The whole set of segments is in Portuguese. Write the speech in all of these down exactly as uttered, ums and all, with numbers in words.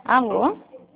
Alô?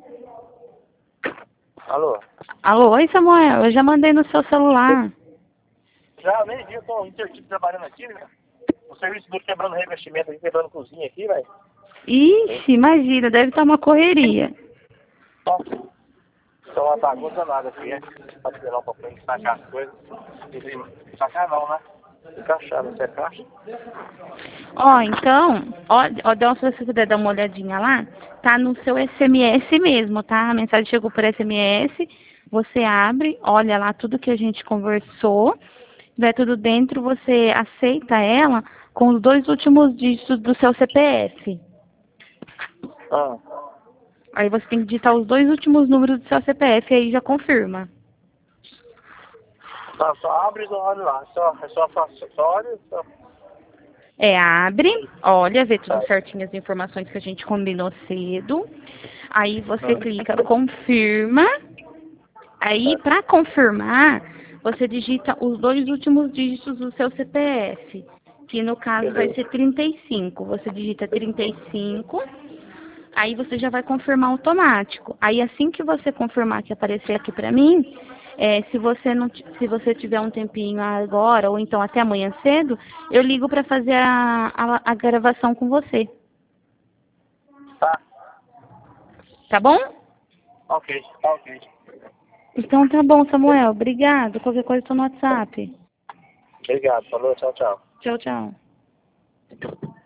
Alô? Alô, oi Samuel, eu já mandei no seu celular. Já, meio dia, eu tô intertido trabalhando aqui, né? O serviço do quebrando revestimento aqui, quebrando cozinha aqui, velho. Ixi, imagina, deve estar uma correria. Nossa, tô uma bagunça nada aqui, né? Pra tirar um pouquinho, sacar as coisas. Sacar não, né? Encaixar, não é caixa? Ó, então, ó, ó, dá- se você puder dar uma olhadinha lá, tá no seu S M S mesmo, tá? A mensagem chegou por S M S, você abre, olha lá tudo que a gente conversou, vai tudo dentro, você aceita ela com os dois últimos dígitos do seu C P F. Ah, Aí você tem que digitar os dois últimos números do seu C P F e aí já confirma. tá, só abre e olha lá. Só, é só, só, só olha, só. É, abre, olha, vê tudo Tá. certinho as informações que a gente combinou cedo. Aí você Ah, clica confirma. Aí, tá. para confirmar, você digita os dois últimos dígitos do seu C P F, que no caso vai Beleza. ser trinta e cinco. Você digita trinta e cinco, aí você já vai confirmar automático. Aí assim que você confirmar que aparecer aqui para mim, é, se você não, ti- se você tiver um tempinho agora ou então até amanhã cedo, eu ligo para fazer a, a, a gravação com você, Tá. tá bom? Ok, tá ok. Então tá bom, Samuel. Obrigado. Qualquer coisa, estou no WhatsApp. Obrigado, falou, tchau, tchau. Tchau, tchau.